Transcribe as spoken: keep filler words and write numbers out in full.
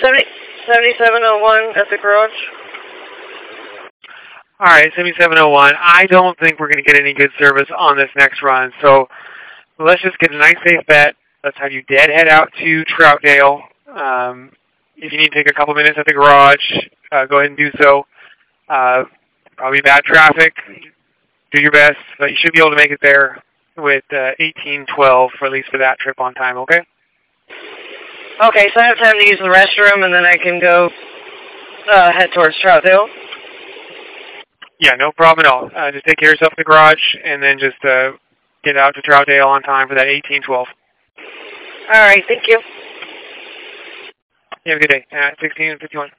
seventy, seventy-seven oh one at the garage. All right, seventy-seven oh one. I don't think we're going to get any good service on this next run, so let's just get a nice safe bet. Let's have you deadhead out to Troutdale. Um, if you need to take a couple minutes at the garage, uh, go ahead and do so. Uh, probably bad traffic. Do your best, but you should be able to make it there with uh, eighteen twelve, for at least for that trip on time, okay? Okay, so I have time to use the restroom, and then I can go uh, head towards Troutdale? Yeah, no problem at all. Uh, just take care of yourself in the garage, and then just uh, get out to Troutdale on time for that eighteen twelve. All right, thank you. You have a good day. Uh, sixteen fifty-one.